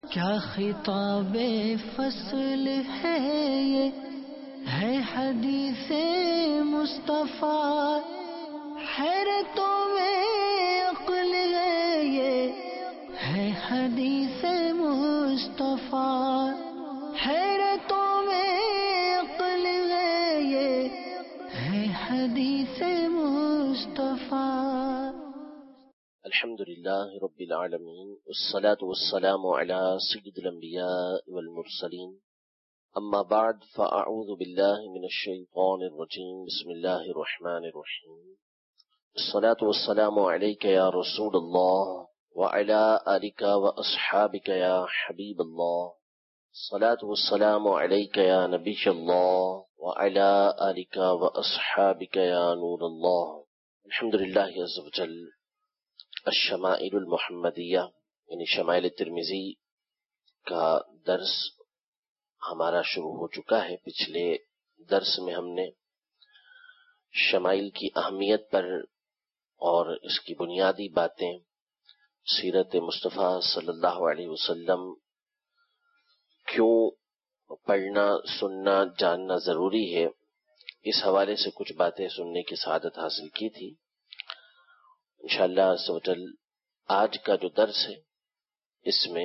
کیا خطاب فصل ہے یہ ہے حدیث مصطفیٰ، حیرتوں میں عقل ہے یہ ہے حدیث مصطفیٰ، حیرتوں میں عقل ہے یہ ہے حدیث مصطفیٰ۔ الحمد للہ رب العالمین والصلاة والسلام على سید الانبیاء والمرسلین، اما بعد فاعوذ باللہ من الشیطان الرجیم، بسم اللہ الرحمن الرحیم۔ الصلاة والسلام علیک یا رسول اللہ وعلى آلک واصحابک یا حبیب اللہ، الصلاة والسلام علیک یا نبی اللہ وعلى آلک واصحابک یا نور اللہ۔ الحمدللہ عز وجل، الشمائل المحمدیہ یعنی شمائل ترمذی کا درس ہمارا شروع ہو چکا ہے۔ پچھلے درس میں ہم نے شمائل کی اہمیت پر اور اس کی بنیادی باتیں، سیرت مصطفیٰ صلی اللہ علیہ وسلم کیوں پڑھنا، سننا، جاننا ضروری ہے، اس حوالے سے کچھ باتیں سننے کی سعادت حاصل کی تھی۔ انشاءاللہ عز و جل آج کا جو درس ہے اس میں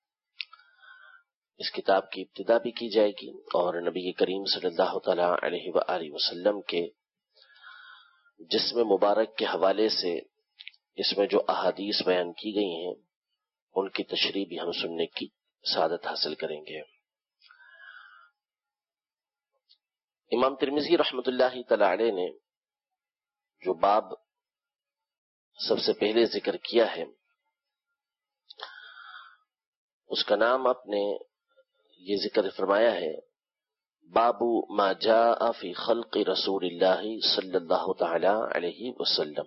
اس کتاب کی ابتدا بھی کی جائے گی اور نبی کریم صلی اللہ تعالی علیہ وآلہ وسلم کے جسم مبارک کے حوالے سے اس میں جو احادیث بیان کی گئی ہیں ان کی تشریح بھی ہم سننے کی سعادت حاصل کریں گے۔ امام ترمذی رحمۃ اللہ تعالی علیہ نے جو باب سب سے پہلے ذکر کیا ہے اس کا نام آپ نے یہ ذکر فرمایا ہے، باب ما جاء فی خلق رسول اللہ صلی اللہ تعالی علیہ وسلم،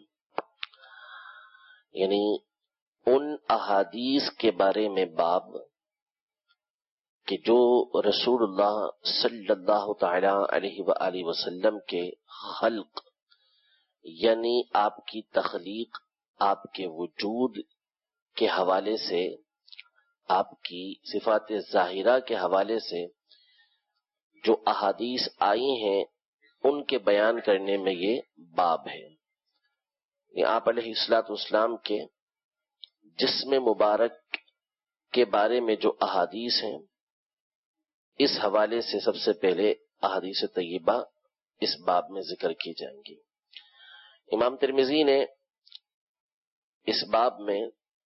یعنی ان احادیث کے بارے میں باب کہ جو رسول اللہ صلی اللہ تعالی علیہ وآلہ وسلم کے خلق یعنی آپ کی تخلیق، آپ کے وجود کے حوالے سے، آپ کی صفات ظاہرہ کے حوالے سے جو احادیث آئی ہیں ان کے بیان کرنے میں یہ باب ہے۔ یہ آپ علیہ الصلوۃ والسلام کے جسم مبارک کے بارے میں جو احادیث ہیں اس حوالے سے سب سے پہلے احادیث طیبہ اس باب میں ذکر کی جائیں گی۔ امام ترمذی نے اس باب میں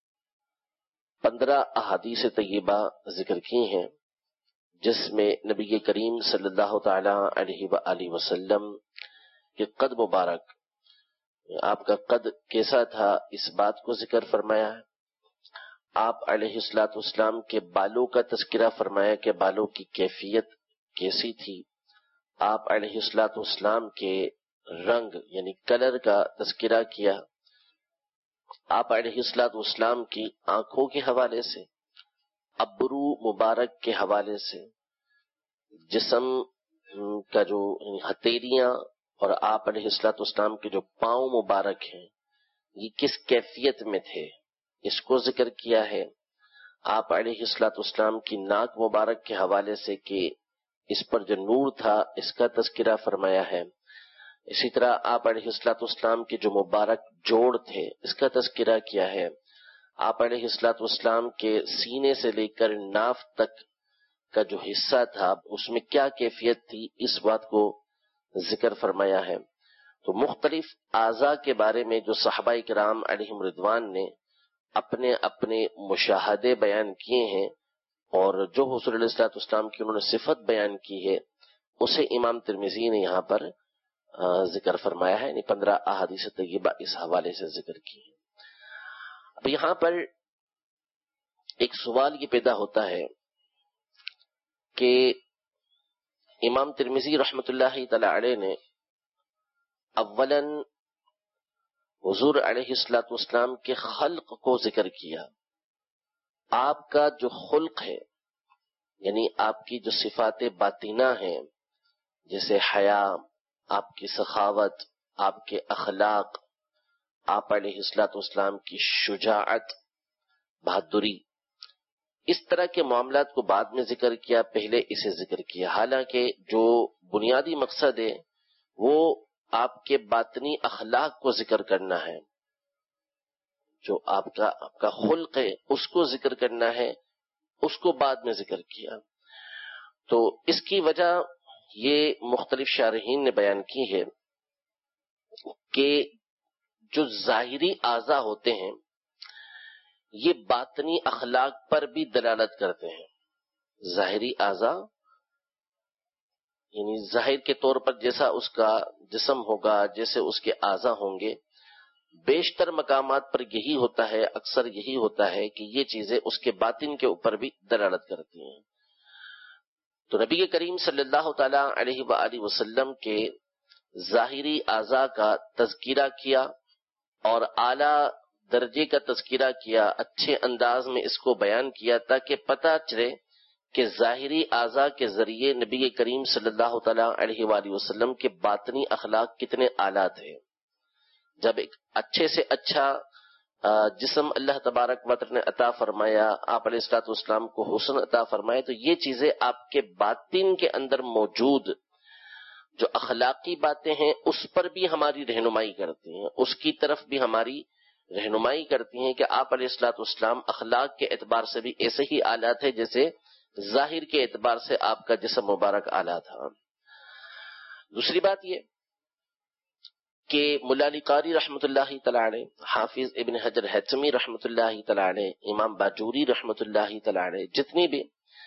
15 احادیث طیبہ ذکر کی ہیں جس میں نبی کریم صلی اللہ تعالی علیہ وآلہ وسلم کے قد مبارک، آپ کا قد کیسا تھا اس بات کو ذکر فرمایا ہے۔ آپ علیہ الصلوۃ والسلام کے بالوں کا تذکرہ فرمایا کہ بالوں کی کیفیت کیسی تھی۔ آپ علیہ الصلوۃ والسلام کے رنگ یعنی کلر کا تذکرہ کیا۔ آپ علیہ الصلوۃ والسلام کی آنکھوں کے حوالے سے، ابرو مبارک کے حوالے سے، جسم کا جو ہتھیلیاں اور آپ علیہ الصلوۃ والسلام کے جو پاؤں مبارک ہیں یہ کس کیفیت میں تھے اس کو ذکر کیا ہے۔ آپ علیہ الصلوۃ والسلام کی ناک مبارک کے حوالے سے کہ اس پر جو نور تھا اس کا تذکرہ فرمایا ہے۔ اسی طرح آپ علیہ الصلوۃ والسلام کے جو مبارک جوڑ تھے اس کا تذکرہ کیا ہے۔ آپ علیہ الصلوۃ والسلام کے سینے سے لے کر ناف تک کا جو حصہ تھا اس میں کیا کیفیت تھی اس بات کو ذکر فرمایا ہے۔ تو مختلف اعضاء کے بارے میں جو صحابہ کرام علیہم رضوان نے اپنے اپنے مشاہدے بیان کیے ہیں اور جو حضور علیہ الصلوۃ والسلام کی انہوں نے صفت بیان کی ہے اسے امام ترمذی نے یہاں پر ذکر فرمایا ہے، یعنی 15 احادیث طیبہ اس حوالے سے ذکر کی ہے۔ اب یہاں پر ایک سوال یہ پیدا ہوتا ہے کہ امام ترمذی رحمۃ اللہ تعالی علیہ نے اولاً حضور علیہ الصلوۃ والسلام کے خلق کو ذکر کیا، آپ کا جو خلق ہے یعنی آپ کی جو صفات باطنہ ہیں جیسے حیا، آپ کی سخاوت، آپ کے اخلاق، آپ علیہ الصلوۃ والسلام کی شجاعت، بہادری، اس طرح کے معاملات کو بعد میں ذکر کیا، پہلے اسے ذکر کیا، حالانکہ جو بنیادی مقصد ہے وہ آپ کے باطنی اخلاق کو ذکر کرنا ہے، جو آپ کا خلق ہے اس کو ذکر کرنا ہے، اس کو بعد میں ذکر کیا۔ تو اس کی وجہ یہ مختلف شارحین نے بیان کی ہے کہ جو ظاہری اعضاء ہوتے ہیں یہ باطنی اخلاق پر بھی دلالت کرتے ہیں۔ ظاہری اعضاء یعنی ظاہر کے طور پر جیسا اس کا جسم ہوگا، جیسے اس کے اعضاء ہوں گے، بیشتر مقامات پر یہی ہوتا ہے، اکثر یہی ہوتا ہے کہ یہ چیزیں اس کے باطن کے اوپر بھی دلالت کرتی ہیں۔ تو نبی کریم صلی اللہ تعالی علیہ وآلہ وسلم کے ظاہری اعضاء کا تذکرہ کیا اور اعلیٰ درجے کا تذکرہ کیا، اچھے انداز میں اس کو بیان کیا تاکہ پتہ چلے کہ ظاہری اعضاء کے ذریعے نبی کریم صلی اللہ تعالی علیہ وآلہ وسلم کے باطنی اخلاق کتنے اعلیٰ تھے۔ جب ایک اچھے سے اچھا جسم اللہ تبارک و تعالی نے عطا فرمایا، آپ علیہ الصلوۃ والسلام کو حسن عطا فرمایا، تو یہ چیزیں آپ کے باطن کے اندر موجود جو اخلاقی باتیں ہیں اس پر بھی ہماری رہنمائی کرتی ہیں، اس کی طرف بھی ہماری رہنمائی کرتی ہیں کہ آپ علیہ الصلوۃ والسلام اخلاق کے اعتبار سے بھی ایسے ہی اعلیٰ تھے جیسے ظاہر کے اعتبار سے آپ کا جسم مبارک اعلیٰ تھا۔ دوسری بات یہ کہ مولا علی قاری رحمۃ اللہ تعالی علیہ، حافظ ابن حجر ہیثمی رحمۃ اللہ تعالی علیہ، امام باجوری رحمۃ اللہ تعالی علیہ، جتنی بھی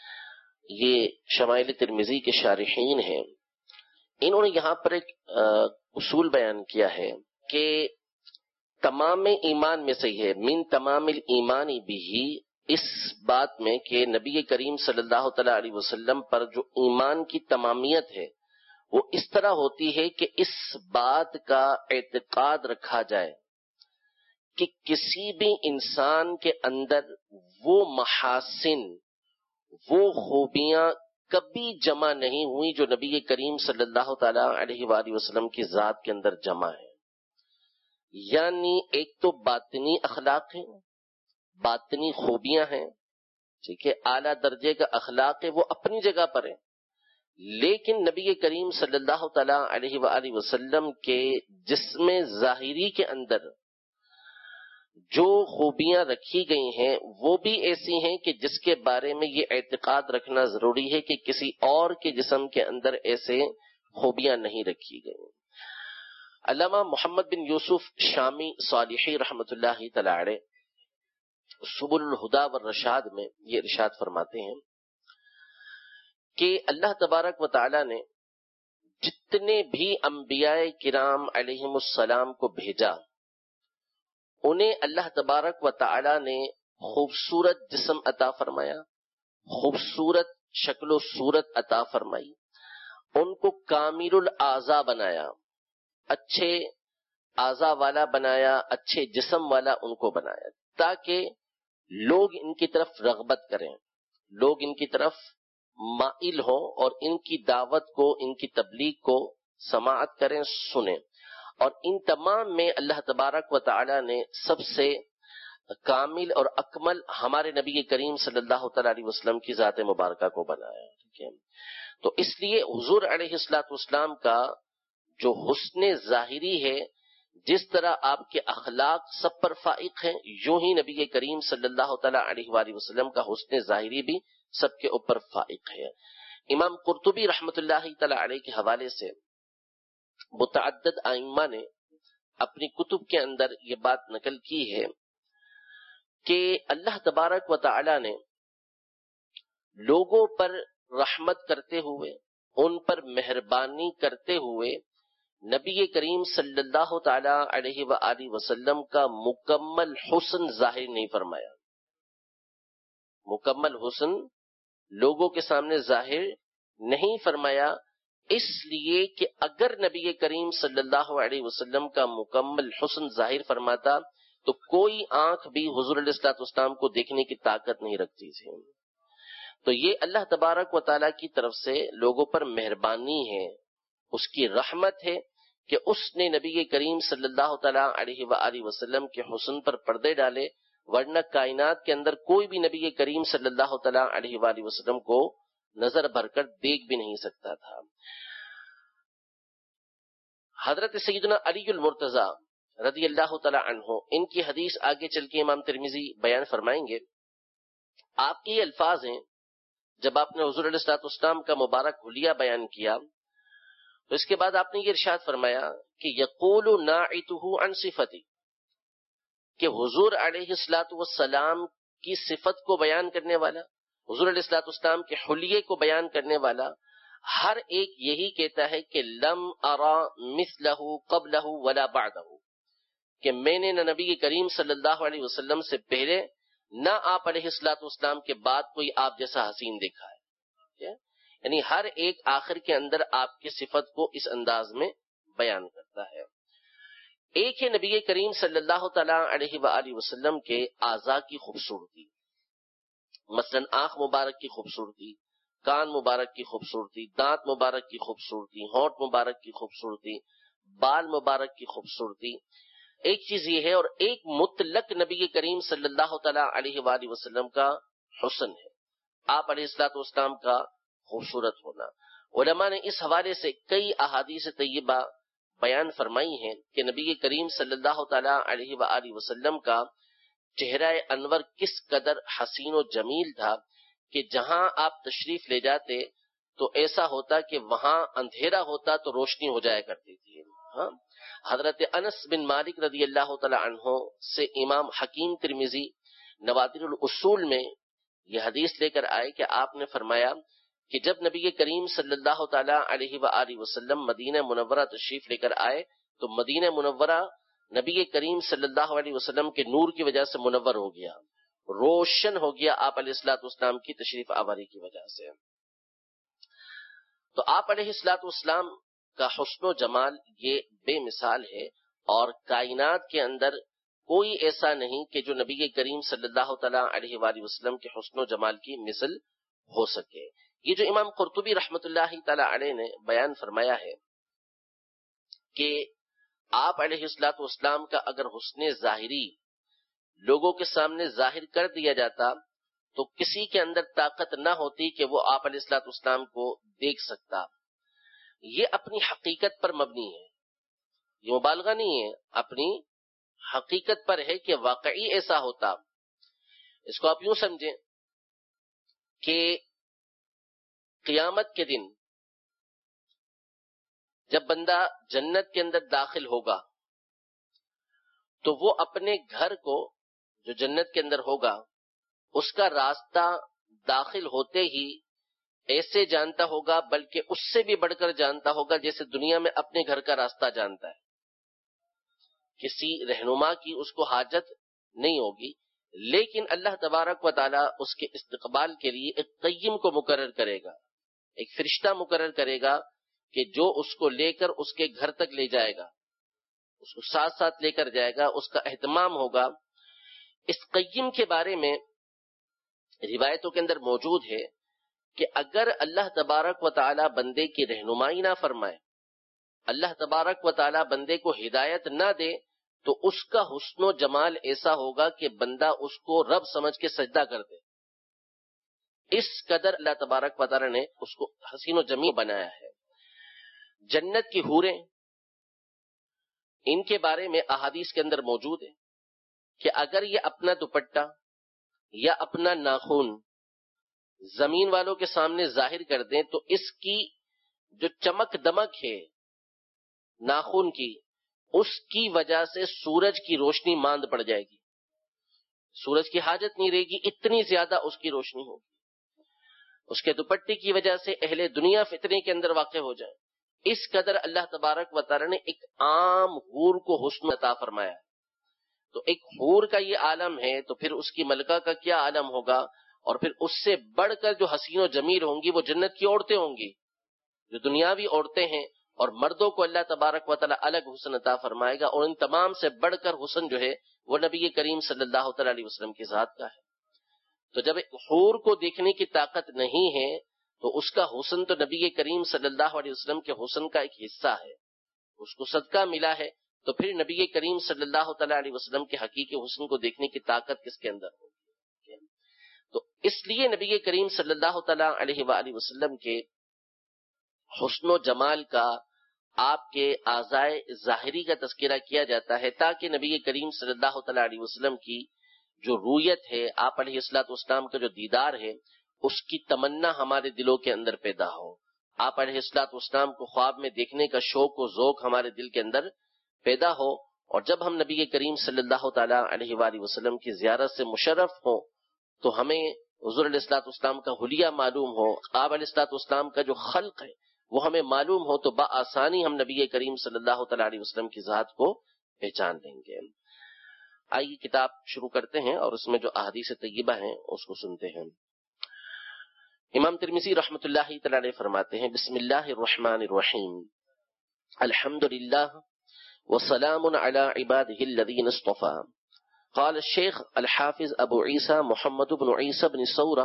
یہ شمائل ترمذی کے شارحین ہیں، انہوں نے یہاں پر ایک اصول بیان کیا ہے کہ تمام ایمان میں سے یہ من تمام الایمان بھی، اس بات میں کہ نبی کریم صلی اللہ تعالی علیہ وسلم پر جو ایمان کی تمامیت ہے وہ اس طرح ہوتی ہے کہ اس بات کا اعتقاد رکھا جائے کہ کسی بھی انسان کے اندر وہ محاسن، وہ خوبیاں کبھی جمع نہیں ہوئی جو نبی کریم صلی اللہ تعالی علیہ وآلہ وسلم کی ذات کے اندر جمع ہے۔ یعنی ایک تو باطنی اخلاق ہے، باطنی خوبیاں ہیں، ٹھیک ہے، اعلیٰ درجے کا اخلاق ہے، وہ اپنی جگہ پر ہے، لیکن نبی کریم صلی اللہ تعالی علیہ وآلہ وسلم کے جسم ظاہری کے اندر جو خوبیاں رکھی گئی ہیں وہ بھی ایسی ہیں کہ جس کے بارے میں یہ اعتقاد رکھنا ضروری ہے کہ کسی اور کے جسم کے اندر ایسے خوبیاں نہیں رکھی گئی۔ علامہ محمد بن یوسف شامی صالحی رحمۃ اللہ تعالی علیہ سبل الہدی والرشاد میں یہ ارشاد فرماتے ہیں کہ اللہ تبارک و تعالی نے جتنے بھی انبیاء کرام علیہم السلام کو بھیجا، انہیں اللہ تبارک و تعالی نے خوبصورت جسم عطا فرمایا، خوبصورت شکل و صورت عطا فرمائی، ان کو کامل الاعضاء بنایا، اچھے اعضاء والا بنایا، اچھے جسم والا ان کو بنایا، تاکہ لوگ ان کی طرف رغبت کریں، لوگ ان کی طرف مائل ہوں اور ان کی دعوت کو، ان کی تبلیغ کو سماعت کریں، سنیں۔ اور ان تمام میں اللہ تبارک و تعالی نے سب سے کامل اور اکمل ہمارے نبی کریم صلی اللہ تعالی علیہ وسلم کی ذات مبارکہ کو بنایا، ٹھیک ہے۔ تو اس لیے حضور علیہ الصلوۃ والسلام کا جو حسن ظاہری ہے، جس طرح آپ کے اخلاق سب پر فائق ہیں، یوں ہی نبی کریم صلی اللہ تعالی علیہ وآلہ وسلم کا حسن ظاہری بھی سب کے اوپر فائق ہے۔ امام قرطبی رحمۃ اللہ تعالی علیہ کے حوالے سے متعدد ائمہ نے اپنی کتب کے اندر یہ بات نقل کی ہے کہ اللہ تبارک و تعالی نے لوگوں پر رحمت کرتے ہوئے، ان پر مہربانی کرتے ہوئے نبی کریم صلی اللہ تعالی علیہ وآلہ وسلم کا مکمل حسن ظاہر نہیں فرمایا، مکمل حسن لوگوں کے سامنے ظاہر نہیں فرمایا، اس لیے کہ اگر نبی کریم صلی اللہ علیہ وسلم کا مکمل حسن ظاہر فرماتا تو کوئی آنکھ بھی حضور علیہ الصلوۃ والسلام کو دیکھنے کی طاقت نہیں رکھتی تھی۔ تو یہ اللہ تبارک و تعالیٰ کی طرف سے لوگوں پر مہربانی ہے، اس کی رحمت ہے کہ اس نے نبی کریم صلی اللہ تعالی علیہ وآلہ وسلم کے حسن پر پردے ڈالے ورنہ کائنات کے اندر کوئی بھی نبی کریم صلی اللہ تعالیٰ علیہ وآلہ وسلم کو نظر بھر کر دیکھ بھی نہیں سکتا تھا۔ حضرت سیدنا علی المرتضی رضی اللہ تعالیٰ عنہ، ان کی حدیث آگے چل کے امام ترمذی بیان فرمائیں گے۔ آپ کے یہ الفاظ ہیں، جب آپ نے حضور علیہ الصلوۃ والسلام کا مبارک حلیہ بیان کیا تو اس کے بعد آپ نے یہ ارشاد فرمایا کہ یقول ناعتہ عن صفتی، کہ حضور علیہ الصلوۃ والسلام کی صفت کو بیان کرنے والا، حضور علیہ الصلوۃ والسلام کے حلیے کو بیان کرنے والا ہر ایک یہی کہتا ہے کہ لم ارا مثلہ قبلہ ولا بعدہ، کہ میں نے نہ نبی کریم صلی اللہ علیہ وسلم سے پہلے نہ آپ علیہ الصلوۃ والسلام کے بعد کوئی آپ جیسا حسین دیکھا ہے۔ یعنی ہر ایک آخر کے اندر آپ کی صفت کو اس انداز میں بیان کرتا ہے۔ ایک ہے نبی کریم صلی اللہ تعالی علیہ وآلہ وسلم کے اعضاء کی خوبصورتی، مثلا آنکھ مبارک کی خوبصورتی، کان مبارک کی خوبصورتی، دانت مبارک کی خوبصورتی، ہونٹ مبارک کی خوبصورتی، بال مبارک کی خوبصورتی۔ ایک چیز یہ ہے، اور ایک مطلق نبی کریم صلی اللہ تعالی علیہ وآلہ وسلم کا حسن ہے، آپ علیہ الصلوۃ والسلام کا خوبصورت ہونا۔ علماء نے اس حوالے سے کئی احادیث طیبہ بیان فرمائی ہیں کہ نبی کریم صلی اللہ تعالی علیہ وآلہ وسلم کا چہرہ انور کس قدر حسین و جمیل تھا کہ جہاں آپ تشریف لے جاتے تو ایسا ہوتا کہ وہاں اندھیرا ہوتا تو روشنی ہو جایا کرتی تھی۔ ہاں، حضرت انس بن مالک رضی اللہ تعالی عنہ سے امام حکیم ترمذی نوادر الاصول میں یہ حدیث لے کر آئے کہ آپ نے فرمایا کہ جب نبی کریم صلی اللہ تعالی علیہ وآلہ وسلم مدینہ منورہ تشریف لے کر آئے تو مدینہ منورہ نبی کریم صلی اللہ علیہ وسلم کے نور کی وجہ سے منور ہو گیا، روشن ہو گیا آپ علیہ الصلوۃ والسلام کی تشریف آوری کی وجہ سے۔ تو آپ علیہ الصلوۃ والسلام کا حسن و جمال یہ بے مثال ہے، اور کائنات کے اندر کوئی ایسا نہیں کہ جو نبی کریم صلی اللہ تعالی علیہ وآلہ وسلم کے حسن و جمال کی مثل ہو سکے۔ یہ جو امام قرطبی رحمۃ اللہ تعالی علیہ نے بیان فرمایا ہے کہ آپ علیہ الصلوۃ والسلام کا اگر حسن ظاہری لوگوں کے سامنے ظاہر کر دیا جاتا تو کسی کے اندر طاقت نہ ہوتی کہ وہ آپ علیہ الصلوۃ والسلام کو دیکھ سکتا۔ یہ اپنی حقیقت پر مبنی ہے، یہ مبالغہ نہیں ہے، اپنی حقیقت پر ہے کہ واقعی ایسا ہوتا۔ اس کو آپ یوں سمجھیں کہ قیامت کے دن جب بندہ جنت کے اندر داخل ہوگا تو وہ اپنے گھر کو جو جنت کے اندر ہوگا اس کا راستہ داخل ہوتے ہی ایسے جانتا ہوگا، بلکہ اس سے بھی بڑھ کر جانتا ہوگا جیسے دنیا میں اپنے گھر کا راستہ جانتا ہے۔ کسی رہنما کی اس کو حاجت نہیں ہوگی، لیکن اللہ تبارک و تعالی اس کے استقبال کے لیے ایک قیم کو مقرر کرے گا، ایک فرشتہ مقرر کرے گا کہ جو اس کو لے کر اس کے گھر تک لے جائے گا، اس کو ساتھ ساتھ لے کر جائے گا، اس کا اہتمام ہوگا۔ اس قیم کے بارے میں روایتوں کے اندر موجود ہے کہ اگر اللہ تبارک و تعالی بندے کی رہنمائی نہ فرمائے، اللہ تبارک و تعالی بندے کو ہدایت نہ دے تو اس کا حسن و جمال ایسا ہوگا کہ بندہ اس کو رب سمجھ کے سجدہ کر دے۔ اس قدر اللہ تبارک و تعالی نے اس کو حسین و جمیل بنایا ہے۔ جنت کی حوریں، ان کے بارے میں احادیث کے اندر موجود ہے کہ اگر یہ اپنا دوپٹہ یا اپنا ناخن زمین والوں کے سامنے ظاہر کر دیں تو اس کی جو چمک دمک ہے ناخن کی، اس کی وجہ سے سورج کی روشنی ماند پڑ جائے گی، سورج کی حاجت نہیں رہے گی، اتنی زیادہ اس کی روشنی ہوگی۔ اس کے دوپٹے کی وجہ سے اہل دنیا فتنے کے اندر واقع ہو جائے۔ اس قدر اللہ تبارک و تعالی نے ایک عام حور کو حسن عطا فرمایا ہے۔ تو ایک حور کا یہ عالم ہے تو پھر اس کی ملکہ کا کیا عالم ہوگا، اور پھر اس سے بڑھ کر جو حسین و جمیل ہوں گی وہ جنت کی عورتیں ہوں گی، جو دنیاوی عورتیں ہیں، اور مردوں کو اللہ تبارک و تعالی الگ حسن عطا فرمائے گا، اور ان تمام سے بڑھ کر حسن جو ہے وہ نبی کریم صلی اللہ تعالی علیہ وسلم کی ذات کا ہے۔ تو جب ایک حور کو دیکھنے کی طاقت نہیں ہے تو اس کا حسن تو نبی کریم صلی اللہ علیہ وسلم کے حسن کا ایک حصہ ہے، اس کو صدقہ ملا ہے تو پھر نبی کریم صلی اللہ تعالی علیہ وسلم کے حقیقی حسن کو دیکھنے کی طاقت کس کے اندر ہوگی؟ تو اس لیے نبی کریم صلی اللہ تعالی علیہ وآلہ وسلم کے حسن و جمال کا آپ کے اعضائے ظاہری کا تذکرہ کیا جاتا ہے تاکہ نبی کریم صلی اللہ تعالی علیہ وسلم کی جو رویت ہے، آپ علیہ الصلوۃ والسلام کا جو دیدار ہے، اس کی تمنا ہمارے دلوں کے اندر پیدا ہو، آپ علیہ الصلوۃ والسلام کو خواب میں دیکھنے کا شوق و ذوق ہمارے دل کے اندر پیدا ہو، اور جب ہم نبی کریم صلی اللہ تعالی علیہ وآلہ وسلم کی زیارت سے مشرف ہوں تو ہمیں حضور علیہ الصلوۃ والسلام کا حلیہ معلوم ہو، آپ علیہ الصلوۃ والسلام کا جو خلق ہے وہ ہمیں معلوم ہو، تو بآسانی ہم نبی کریم صلی اللہ تعالی علیہ وسلم کی ذات کو پہچان لیں گے۔ آئیے کتاب شروع کرتے ہیں اور اس میں جو احادیث طیبہ ہیں اس کو سنتے ہیں۔ امام ترمذی رحمۃ اللہ تعالی علیہ فرماتے ہیں، بسم اللہ الرحمن الرحیم، الحمد للہ وسلام علی عبادہ الذین اصطفى۔ قال الشیخ الحافظ ابو عیسیٰ محمد بن عیسیٰ بن ثورہ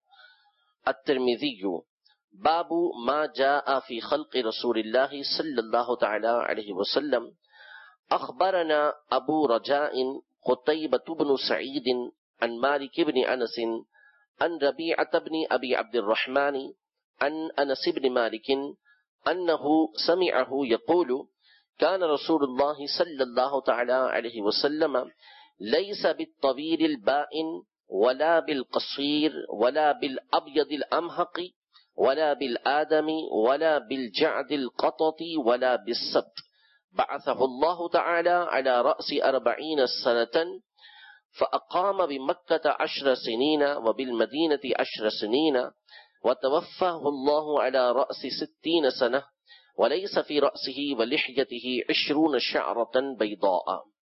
الترمذی، باب ما جاء فی خلق رسول اللہ صلی اللہ تعالی علیہ وسلم۔ اخبرنا ابو رجاء قتیبۃ بن سعید عن مالک بن انس عن ربیعۃ بن ابی عبد الرحمن عن انس بن مالک انه سمعه يقول كان رسول الله صلى الله تعالى عليه وسلم ليس بالطويل البائن ولا بالقصير ولا بالابيض الامهق ولا بالآدم ولا بالجعد القطط ولا بالسبت، بعثه الله تعالى على رأس 40 سنة فأقام بمكة 10 سنين وبالمدينة 10 سنين وتوفاه الله على رأس 60 سنة وليس في رأسه ولحيته 20 شعرة بيضاء۔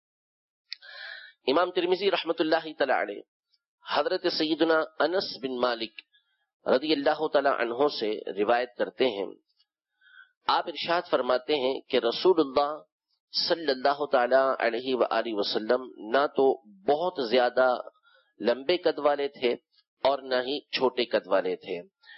امام ترمذی رحمۃ اللہ تعالی علیہ حضرت سیدنا انس بن مالک رضی اللہ تعالی عنہ سے روایت کرتے ہیں، آپ ارشاد فرماتے ہیں کہ رسول اللہ صلی اللہ تعالی علیہ وآلہ وسلم نہ تو بہت زیادہ لمبے قد والے تھے اور نہ ہی چھوٹے قد والے تھے،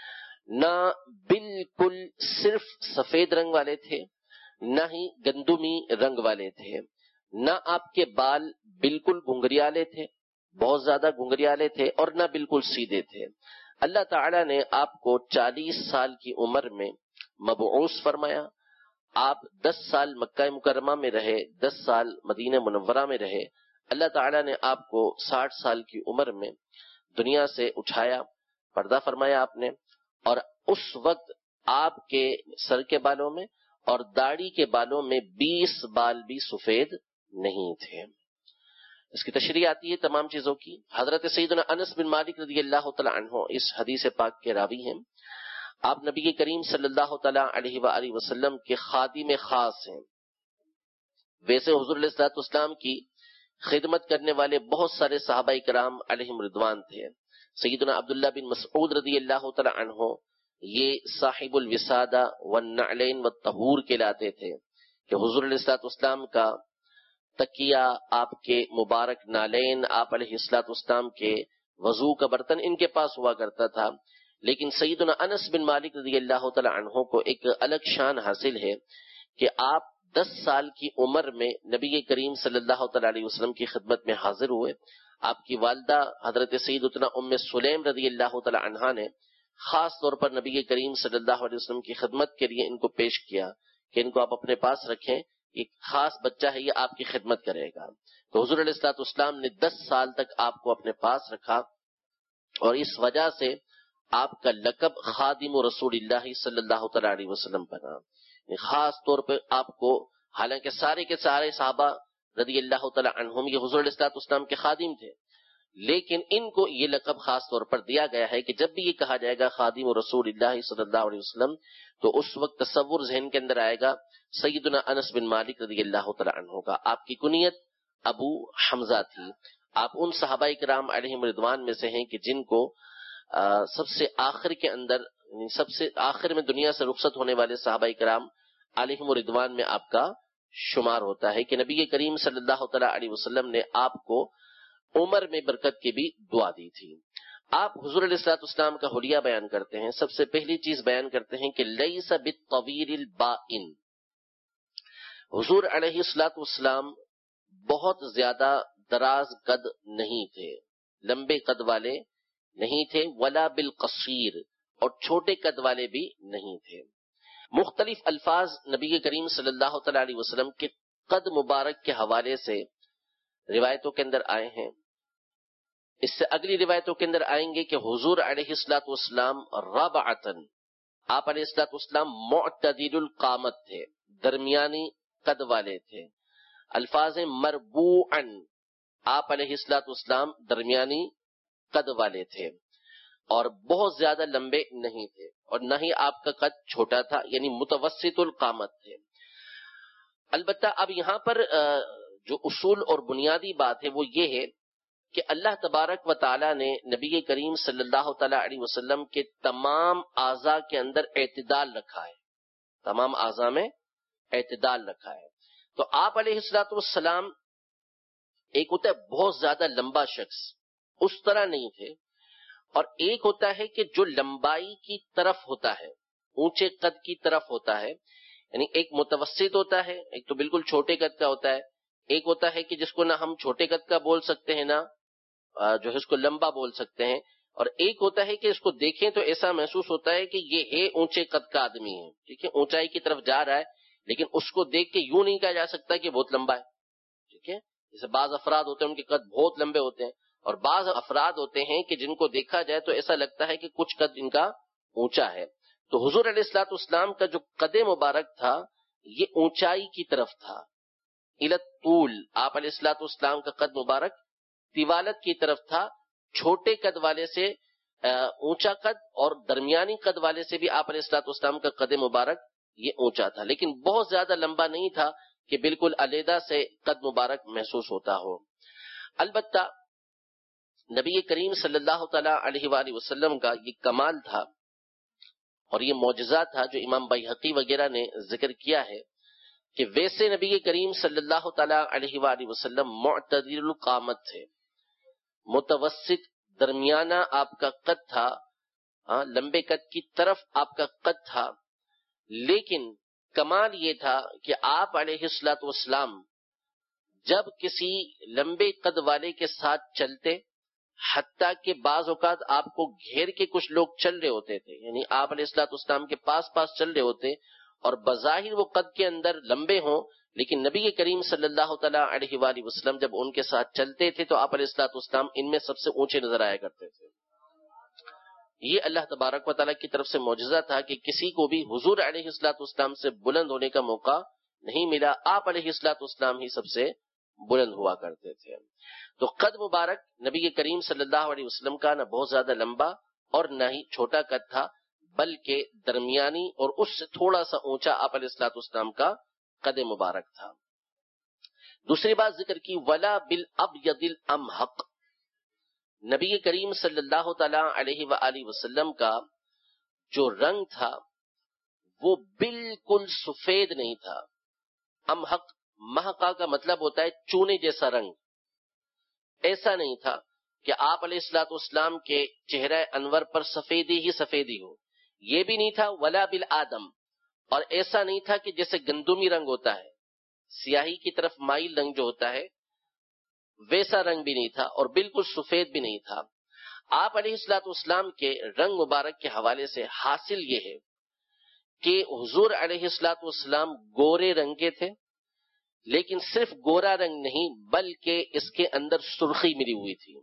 نہ بالکل صرف سفید رنگ والے تھے نہ ہی گندمی رنگ والے تھے، نہ آپ کے بال بالکل گھنگریالے تھے، بہت زیادہ گھنگریالے تھے، اور نہ بالکل سیدھے تھے۔ اللہ تعالیٰ نے آپ کو 40 سال کی عمر میں مبعوث فرمایا، آپ 10 سال مکہ مکرمہ میں رہے، 10 سال مدینہ منورہ میں رہے، اللہ تعالیٰ نے آپ کو 60 سال کی عمر میں دنیا سے اٹھایا، پردہ فرمایا آپ نے، اور اس وقت آپ کے سر کے بالوں میں اور داڑھی کے بالوں میں 20 بال بھی سفید نہیں تھے۔ اس کی تشریح آتی ہے تمام چیزوں کی۔ حضرت سیدنا انس بن مالک رضی اللہ تعالی عنہ اس حدیث پاک کے راوی ہیں، آپ نبی کریم صلی اللہ تعالی علیہ وآلہ وسلم کے خادم خاص ہیں۔ ویسے حضور علیہ الصلوۃ والسلام کی خدمت کرنے والے بہت سارے صحابہ کرام علیہم رضوان تھے۔ سیدنا عبداللہ بن مسعود رضی اللہ تعالی عنہ یہ صاحب الوسادہ والنعلین والطہور کہلاتے تھے کہ حضور علیہ الصلوۃ والسلام کا تکیہ، آپ کے مبارک نالین، آپ علیہ الصلوۃ والسلام کے وضو کا برتن ان کے پاس ہوا کرتا تھا۔ لیکن سیدنا انس بن مالک رضی اللہ تعالی عنہ کو ایک الگ شان حاصل ہے کہ آپ 10 سال کی عمر میں نبی کریم صلی اللہ تعالی علیہ وسلم کی خدمت میں حاضر ہوئے۔ آپ کی والدہ حضرت سیدتنا ام سلیم رضی اللہ تعالی عنہا نے خاص طور پر نبی کریم صلی اللہ علیہ وسلم کی خدمت کے لیے ان کو پیش کیا کہ ان کو آپ اپنے پاس رکھیں، ایک خاص بچہ ہے، یہ آپ کی خدمت کرے گا۔ تو حضور علیہ الصلوۃ والسلام نے 10 سال تک آپ کو اپنے پاس رکھا، اور اس وجہ سے آپ کا لقب خادم رسول اللہ صلی اللہ تعالی علیہ وسلم بنا۔ خاص طور پر آپ کو، حالانکہ سارے کے سارے صحابہ رضی اللہ تعالی عنہم یہ حضور علیہ الصلوۃ والسلام کے خادم تھے، لیکن ان کو یہ لقب خاص طور پر دیا گیا ہے کہ جب بھی یہ کہا جائے گا خادم رسول اللہ صلی اللہ علیہ وسلم تو اس وقت تصور ذہن کے اندر آئے گا سیدنا انس بن مالک رضی اللہ تعالی عنہ کا۔ آپ کی کنیت ابو حمزہ تھی۔ آپ ان صحابہ کرام علیہم رضوان میں سے ہیں کہ جن کو سب سے آخر کے اندر، سب سے آخر میں دنیا سے رخصت ہونے والے صحابہ کرام علیہم رضوان میں آپ کا شمار ہوتا ہے کہ نبی کریم صلی اللہ تعالی علیہ وسلم نے آپ کو عمر میں برکت کی بھی دعا دی تھی۔ آپ حضور علیہ الصلوۃ والسلام کا حلیہ بیان کرتے ہیں، سب سے پہلی چیز بیان کرتے ہیں کہ لیس بالطویل البائن، حضور علیہ الصلوۃ والسلام بہت زیادہ دراز قد نہیں تھے، لمبے قد والے نہیں تھے، ولا بالقصیر، اور چھوٹے قد والے بھی نہیں تھے۔ مختلف الفاظ نبی کریم صلی اللہ تعالی علیہ وسلم کے قد مبارک کے حوالے سے روایتوں کے اندر آئے ہیں۔ اس سے اگلی روایتوں کے اندر آئیں گے کہ حضور علیہ الصلوۃ والسلام ربعتن، آپ علیہ الصلوۃ والسلام معتدل القامت تھے، درمیانی قد والے تھے۔ الفاظ مربوعن، آپ علیہ الصلوۃ والسلام درمیانی قد والے تھے اور بہت زیادہ لمبے نہیں تھے، اور نہ ہی آپ کا قد چھوٹا تھا، یعنی متوسط القامت تھے۔ البتہ اب یہاں پر جو اصول اور بنیادی بات ہے وہ یہ ہے کہ اللہ تبارک و تعالی نے نبی کریم صلی اللہ تعالی علیہ وسلم کے تمام اعضاء کے اندر اعتدال رکھا ہے، تمام اعضاء میں اعتدال رکھا ہے۔ تو آپ علیہ الصلوۃ والسلام ایک ہوتا ہے بہت زیادہ لمبا شخص، اس طرح نہیں تھے، اور ایک ہوتا ہے کہ جو لمبائی کی طرف ہوتا ہے، اونچے قد کی طرف ہوتا ہے، یعنی ایک متوسط ہوتا ہے، ایک تو بالکل چھوٹے قد کا ہوتا ہے، ایک ہوتا ہے کہ جس کو نہ ہم چھوٹے قد کا بول سکتے ہیں، نہ جو ہے اس کو لمبا بول سکتے ہیں، اور ایک ہوتا ہے کہ اس کو دیکھیں تو ایسا محسوس ہوتا ہے کہ یہ ہے اونچے قد کا آدمی ہے، ٹھیک ہے، اونچائی کی طرف جا رہا ہے، لیکن اس کو دیکھ کے یوں نہیں کہا جا سکتا کہ بہت لمبا ہے، ٹھیک ہے۔ جیسے بعض افراد ہوتے ہیں ان کے قد بہت لمبے ہوتے ہیں، اور بعض افراد ہوتے ہیں کہ جن کو دیکھا جائے تو ایسا لگتا ہے کہ کچھ قد ان کا اونچا ہے۔ تو حضور علیہ الصلوۃ والسلام کا جو قد مبارک تھا یہ اونچائی کی طرف تھا، الطول، آپ علیہ الصلوۃ والسلام کا قد مبارک طوالت کی طرف تھا، چھوٹے قد والے سے اونچا قد اور درمیانی قد والے سے بھی آپ علیہ الصلوۃ والسلام کا قد مبارک یہ اونچا تھا، لیکن بہت زیادہ لمبا نہیں تھا کہ بالکل علیحدہ سے قد مبارک محسوس ہوتا ہو۔ البتہ نبی کریم صلی اللہ تعالی علیہ وآلہ وسلم کا یہ کمال تھا اور یہ معجزہ تھا جو امام بیہقی وغیرہ نے ذکر کیا ہے کہ ویسے نبی کریم صلی اللہ تعالی علیہ وآلہ وسلم معتدل القامت تھے، متوسط درمیانہ آپ کا قد تھا، لمبے قد کی طرف آپ کا قد تھا، لیکن کمال یہ تھا کہ آپ علیہ الصلوۃ والسلام جب کسی لمبے قد والے کے ساتھ چلتے، حتیٰ کہ بعض اوقات آپ کو گھیر کے کچھ لوگ چل رہے ہوتے تھے، یعنی آپ علیہ الصلوۃ والسلام کے پاس چل رہے ہوتے اور بظاہر وہ قد کے اندر لمبے ہوں، لیکن نبی کریم صلی اللہ تعالی علیہ وآلہ وسلم جب ان کے ساتھ چلتے تھے تو آپ علیہ الصلوۃ والسلام ان میں سب سے اونچے نظر آیا کرتے تھے۔ یہ اللہ تبارک و تعالیٰ کی طرف سے معجزہ تھا کہ کسی کو بھی حضور علیہ الصلوۃ والسلام سے بلند ہونے کا موقع نہیں ملا، آپ علیہ الصلوۃ والسلام ہی سب سے بلند ہوا کرتے تھے۔ تو قد مبارک نبی کریم صلی اللہ علیہ وسلم کا نہ بہت زیادہ لمبا اور نہ ہی چھوٹا قد تھا، بلکہ درمیانی اور اس سے تھوڑا سا اونچا آپ علیہ الصلوۃ والسلام کا قد مبارک تھا۔ دوسری بات ذکر کی ولا بالابیض الامحق، نبی کریم صلی اللہ تعالی علیہ وآلہ وسلم کا جو رنگ تھا وہ بالکل سفید نہیں تھا۔ امحق، محقا کا مطلب ہوتا ہے چونے جیسا رنگ، ایسا نہیں تھا کہ آپ علیہ الصلوۃ والسلام کے چہرہ انور پر سفیدی ہی سفیدی ہو، یہ بھی نہیں تھا، ولا بالآدم، اور ایسا نہیں تھا کہ جیسے گندمی رنگ ہوتا ہے، سیاہی کی طرف مائل رنگ جو ہوتا ہے ویسا رنگ بھی نہیں تھا، اور بالکل سفید بھی نہیں تھا۔ آپ علیہ الصلوۃ والسلام کے رنگ مبارک کے حوالے سے حاصل یہ ہے کہ حضور علیہ الصلوۃ والسلام گورے رنگ کے تھے، لیکن صرف گورا رنگ نہیں بلکہ اس کے اندر سرخی ملی ہوئی تھی۔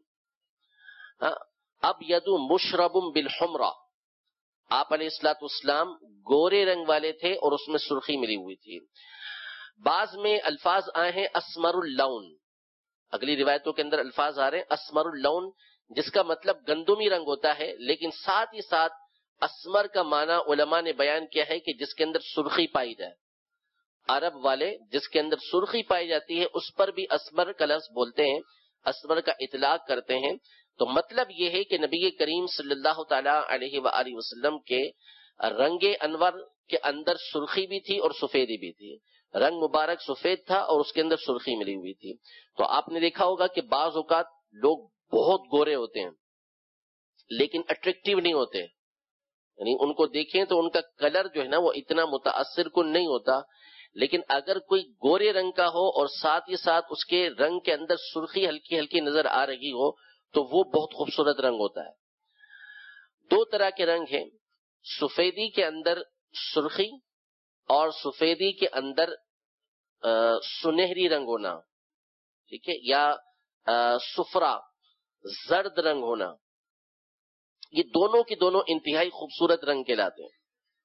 ابیض مشرب بالحمرہ، آپ علیہ الصلوۃ والسلام گورے رنگ والے تھے اور اس میں سرخی ملی ہوئی تھی۔ بعض میں الفاظ آئے ہیں اسمر اللون، اگلی روایتوں کے اندر الفاظ آ رہے ہیں اسمر اللون، جس کا مطلب گندمی رنگ ہوتا ہے، لیکن ساتھ ہی ساتھ اسمر کا معنی علماء نے بیان کیا ہے کہ جس کے اندر سرخی پائی جائے۔ عرب والے جس کے اندر سرخی پائی جاتی ہے اس پر بھی اسمر کا لفظ بولتے ہیں، اسمر کا اطلاق کرتے ہیں۔ تو مطلب یہ ہے کہ نبی کریم صلی اللہ تعالی علیہ وآلہ وسلم کے رنگ انور کے اندر سرخی بھی تھی اور سفیدی بھی تھی، رنگ مبارک سفید تھا اور اس کے اندر سرخی ملی ہوئی تھی۔ تو آپ نے دیکھا ہوگا کہ بعض اوقات لوگ بہت گورے ہوتے ہیں لیکن اٹریکٹیو نہیں ہوتے، یعنی ان کو دیکھیں تو ان کا کلر جو ہے نا وہ اتنا متاثر کن نہیں ہوتا، لیکن اگر کوئی گورے رنگ کا ہو اور ساتھ ہی ساتھ اس کے رنگ کے اندر سرخی ہلکی ہلکی نظر آ رہی ہو تو وہ بہت خوبصورت رنگ ہوتا ہے. دو طرح کے رنگ ہیں، سفیدی کے اندر سرخی اور سفیدی کے اندر سنہری رنگ ہونا، ٹھیک ہے، یا صفرا زرد رنگ ہونا. یہ دونوں کی دونوں انتہائی خوبصورت رنگ کہلاتے ہیں.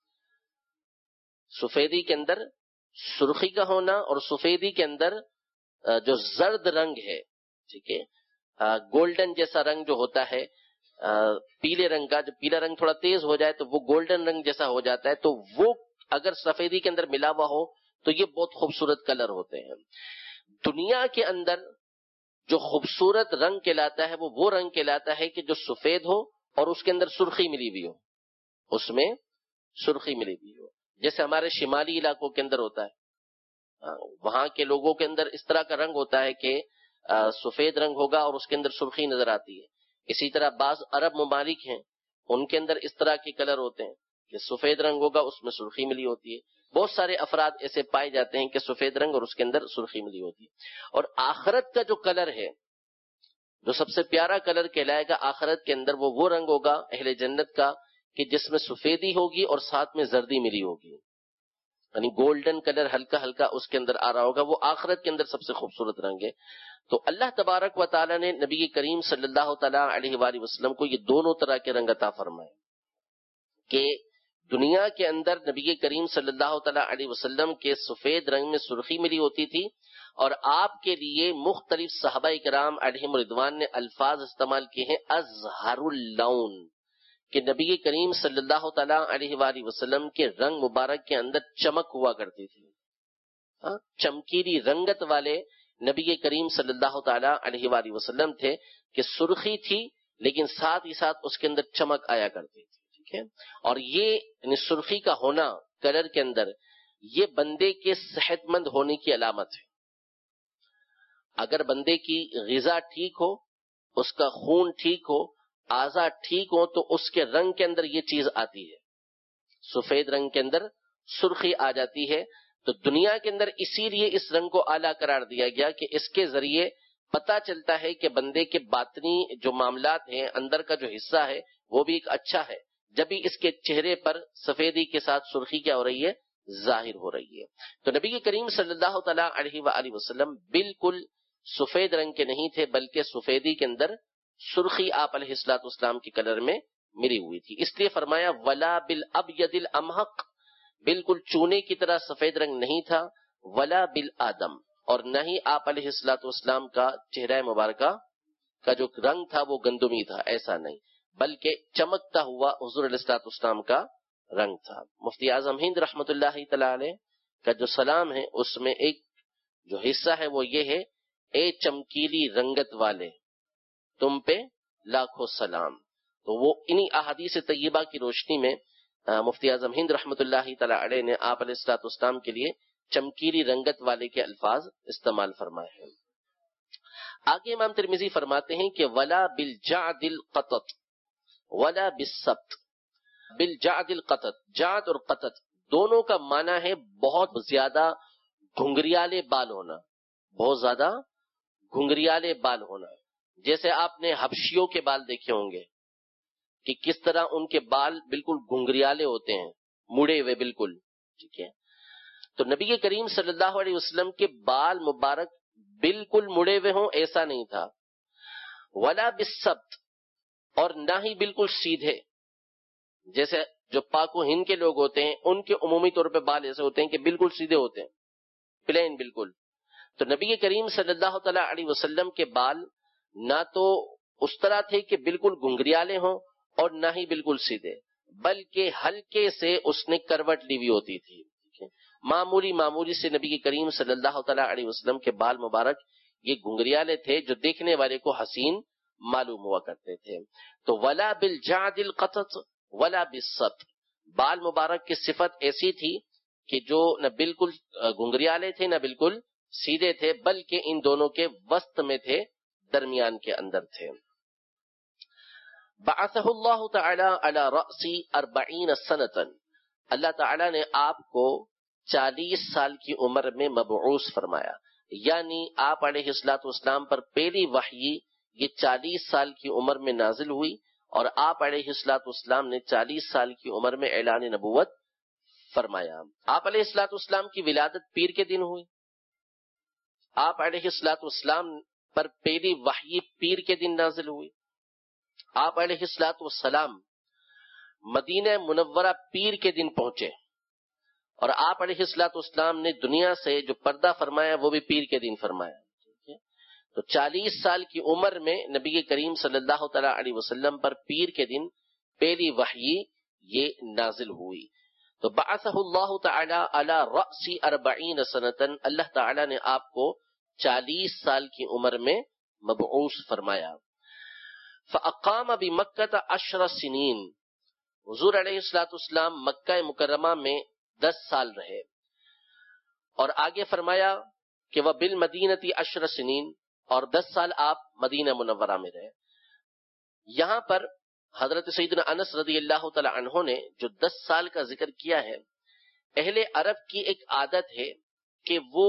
سفیدی کے اندر سرخی کا ہونا اور سفیدی کے اندر جو زرد رنگ ہے، ٹھیک ہے، گولڈن جیسا رنگ جو ہوتا ہے پیلے رنگ کا، جب پیلا رنگ تھوڑا تیز ہو جائے تو وہ گولڈن رنگ جیسا ہو جاتا ہے، تو وہ اگر سفیدی کے اندر ملا ہوا ہو تو یہ بہت خوبصورت کلر ہوتے ہیں. دنیا کے اندر جو خوبصورت رنگ کہلاتا ہے وہ رنگ کہلاتا ہے کہ جو سفید ہو اور اس کے اندر سرخی ملی ہوئی ہو، اس میں سرخی ملی ہوئی ہو، جیسے ہمارے شمالی علاقوں کے اندر ہوتا ہے. وہاں کے لوگوں کے اندر اس طرح کا رنگ ہوتا ہے کہ سفید رنگ ہوگا اور اس کے اندر سرخی نظر آتی ہے. اسی طرح بعض عرب ممالک ہیں، ان کے اندر اس طرح کے کلر ہوتے ہیں کہ سفید رنگ ہوگا اس میں سرخی ملی ہوتی ہے. بہت سارے افراد ایسے پائے جاتے ہیں کہ سفید رنگ اور اس کے اندر سرخی ملی ہوتی ہے. اور آخرت کا جو کلر ہے، جو سب سے پیارا کلر کہلائے گا آخرت کے اندر، وہ رنگ ہوگا اہل جنت کا کہ جس میں سفیدی ہوگی اور ساتھ میں زردی ملی ہوگی، یعنی گولڈن کلر ہلکا ہلکا اس کے اندر آ رہا ہوگا. وہ آخرت کے اندر سب سے خوبصورت رنگ ہے. تو اللہ تبارک و تعالی نے نبی کریم صلی اللہ تعالی علیہ وآلہ وسلم کو یہ دونوں طرح کے رنگ عطا فرمائے کہ دنیا کے اندر نبی کریم صلی اللہ تعالی علیہ وسلم کے سفید رنگ میں سرخی ملی ہوتی تھی، اور آپ کے لیے مختلف صحابہ کرام علیہم رضوان نے الفاظ استعمال کیے ہیں ازہر اللون، کہ نبی کریم صلی اللہ تعالی علیہ وآلہ وسلم کے رنگ مبارک کے اندر چمک ہوا کرتی تھی. چمکیلی رنگت والے نبی کریم صلی اللہ تعالی علیہ وآلہ وسلم تھے کہ سرخی تھی لیکن ساتھ ہی ساتھ اس کے اندر چمک آیا کرتی تھی. ٹھیک ہے، اور یہ یعنی سرخی کا ہونا کلر کے اندر یہ بندے کے صحت مند ہونے کی علامت ہے. اگر بندے کی غذا ٹھیک ہو، اس کا خون ٹھیک ہو، اعضاء ٹھیک ہو، تو اس کے رنگ کے اندر یہ چیز آتی ہے، سفید رنگ کے اندر سرخی آ جاتی ہے. تو دنیا کے اندر اسی لیے اس رنگ کو اعلیٰ قرار دیا گیا کہ اس کے ذریعے پتا چلتا ہے کہ بندے کے باطنی جو معاملات ہیں، اندر کا جو حصہ ہے وہ بھی ایک اچھا ہے، جب بھی اس کے چہرے پر سفیدی کے ساتھ سرخی کیا ہو رہی ہے، ظاہر ہو رہی ہے. تو نبی کریم صلی اللہ تعالی علیہ وآلہ وسلم بالکل سفید رنگ کے نہیں تھے، بلکہ سفیدی کے اندر سرخی آپ علیہ الصلوۃ والسلام کے کلر میں ملی ہوئی تھی. اس لیے فرمایا ولا بالابیض الامحق، بالکل چونے کی طرح سفید رنگ نہیں تھا، ولا بالآدم، اور نہ ہی آپ علیہ الصلوۃ والسلام کا چہرہ مبارکہ کا جو رنگ تھا وہ گندمی تھا، ایسا نہیں، بلکہ چمکتا ہوا حضور علیہ الصلوۃ والسلام کا رنگ تھا. مفتی اعظم ہند رحمۃ اللہ تعالی علیہ کا جو سلام ہے اس میں ایک جو حصہ ہے وہ یہ ہے، اے چمکیلی رنگت والے تم پہ لاکھوں سلام. تو وہ انہی احادیث طیبہ کی روشنی میں مفتی اعظم ہند رحمۃ اللہ تعالی علیہ نے آپ علیہ الصلوۃ والسلام کے لیے چمکیلی رنگت والے کے الفاظ استعمال فرمائے ہیں. آگے امام ترمذی فرماتے ہیں کہ ولا بالجعد القطط ولا بالسبط. بالجعد القطط، جعد اور قطط دونوں کا معنی ہے بہت زیادہ گھنگریالے بال ہونا، بہت زیادہ گھنگریالے بال ہونا. جیسے آپ نے حبشیوں کے بال دیکھے ہوں گے کہ کس طرح ان کے بال بالکل گھنگریالے ہوتے ہیں، مڑے ہوئے بالکل. ٹھیک ہے، تو نبی کریم صلی اللہ علیہ وسلم کے بال مبارک بالکل مڑے ہوئے ہوں ایسا نہیں تھا. ولا بالسبط، اور نہ ہی بالکل سیدھے، جیسے جو پاک و ہند کے لوگ ہوتے ہیں ان کے عمومی طور پہ بال ایسے ہوتے ہیں کہ بالکل سیدھے ہوتے ہیں، پلین بالکل. تو نبی کریم صلی اللہ تعالی علیہ وسلم کے بال نہ تو اس طرح تھے کہ بالکل گھنگریالے ہوں اور نہ ہی بالکل سیدھے، بلکہ ہلکے سے اس نے کروٹ لی ہوئی ہوتی تھی. معمولی سے نبی کریم صلی اللہ تعالی علیہ وسلم کے بال مبارک یہ گھنگریالے تھے جو دیکھنے والے کو حسین معلوم ہوا کرتے تھے. تو ولا بالجعد القطط ولا بالسبط، بال مبارک کی صفت ایسی تھی کہ جو نہ بالکل گھنگریالے تھے نہ بالکل سیدھے تھے، بلکہ ان دونوں کے وسط میں تھے، درمیان کے اندر تھے. بعثہ اللہ تعالی علی رأس 40 سنۃ، اللہ تعالی نے آپ کو 40 سال کی عمر میں مبعوث فرمایا، یعنی آپ علیہ الصلوۃ والسلام پر پہلی وحی یہ 40 سال کی عمر میں نازل ہوئی، اور آپ علیہ الصلوۃ والسلام نے 40 سال کی عمر میں اعلان نبوت فرمایا۔ آپ علیہ الصلوۃ والسلام کی ولادت پیر کے دن ہوئی، آپ علیہ الصلوۃ والسلام پر پہلی وحی پیر کے دن نازل ہوئی، آپ علیہ الصلوۃ والسلام مدینہ منورہ پیر کے دن پہنچے، اور آپ علیہ الصلوۃ والسلام نے دنیا سے جو پردہ فرمایا وہ بھی پیر کے دن فرمایا۔ تو 40 سال کی عمر میں نبی کریم صلی اللہ تعالی علیہ وسلم پر پیر کے دن پہلی وحی یہ نازل ہوئی۔ تو بعثہ اللہ تعالی علی رأس 40 سنۃ، اللہ تعالی نے آپ کو 40 سال کی عمر میں مبعوث فرمایا۔ فاقام بمکہ 10 سنین، حضور علیہ الصلوۃ والسلام مکہ مکرمہ میں 10 سال رہے، اور آگے فرمایا کہ وہ بالمدینۃ 10 سنین، اور 10 سال آپ مدینہ منورہ میں رہے۔ یہاں پر حضرت سیدنا انس رضی اللہ تعالی عنہ نے جو 10 سال کا ذکر کیا ہے، اہل عرب کی ایک عادت ہے کہ وہ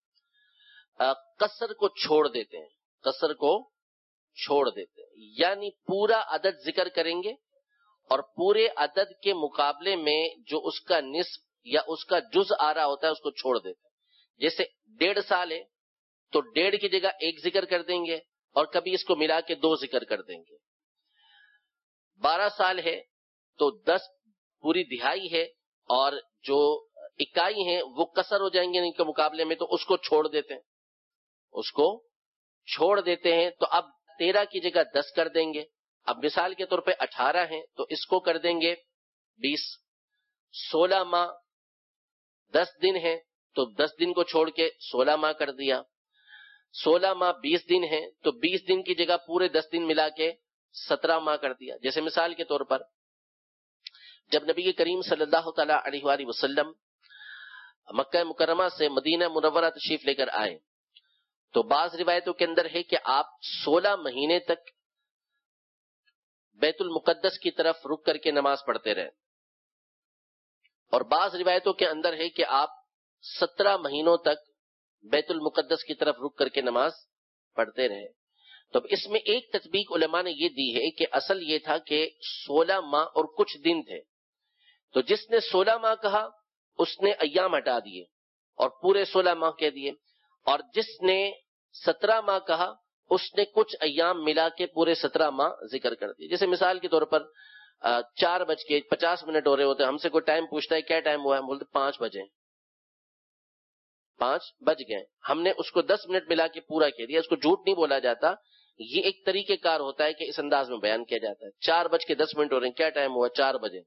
قصر کو چھوڑ دیتے ہیں، قصر کو چھوڑ دیتے ہیں، یعنی پورا عدد ذکر کریں گے اور پورے عدد کے مقابلے میں جو اس کا نصف یا اس کا جز آ رہا ہوتا ہے اس کو چھوڑ دیتے ہیں۔ جیسے 1.5 سال ہے تو 1.5 کی جگہ 1 ذکر کر دیں گے، اور کبھی اس کو ملا کے 2 ذکر کر دیں گے۔ 12 سال ہے تو 10 پوری دہائی ہے، اور جو اکائی ہیں وہ قصر ہو جائیں گے ان کے مقابلے میں، تو اس کو چھوڑ دیتے ہیں، اس کو چھوڑ دیتے ہیں۔ تو اب 13 کی جگہ 10 کر دیں گے۔ اب مثال کے طور پہ 18 ہیں تو اس کو کر دیں گے 20۔ 16 ماہ 10 دن ہیں تو 10 دن کو چھوڑ کے 16 ماہ کر دیا۔ 16 ماہ 20 دن ہیں تو 20 دن کی جگہ پورے 10 دن ملا کے 17 ماہ کر دیا۔ جیسے مثال کے طور پر جب نبی کریم صلی اللہ تعالی علیہ وآلہ وسلم مکہ مکرمہ سے مدینہ منورہ تشریف لے کر آئے تو بعض روایتوں کے اندر ہے کہ آپ 16 مہینے تک بیت المقدس کی طرف رک کر کے نماز پڑھتے رہے، اور بعض روایتوں کے اندر ہے کہ آپ 17 مہینوں تک بیت المقدس کی طرف رک کر کے نماز پڑھتے رہے۔ تو اب اس میں ایک تطبیق علماء نے یہ دی ہے کہ اصل یہ تھا کہ 16 ماہ اور کچھ دن تھے، تو جس نے 16 ماہ کہا اس نے ایام ہٹا دیے اور پورے 16 ماہ کہہ دیے، اور جس نے 17 ماہ کہا اس نے کچھ ایام ملا کے پورے 17 ماہ ذکر کر دیے۔ جیسے مثال کے طور پر 4:50 ہو رہے ہوتے ہیں، ہم سے کوئی ٹائم پوچھتا ہے کیا ٹائم ہوا ہے، بولتے 5 بجے، 5 بج گئے، ہم نے اس کو 10 منٹ ملا کے پورا کہہ دیا۔ اس کو جھوٹ نہیں بولا جاتا، یہ ایک طریقہ کار ہوتا ہے کہ اس انداز میں بیان کیا جاتا ہے۔ 4:10 ہو رہے ہیں، کیا ٹائم ہوا؟ 4 بجے۔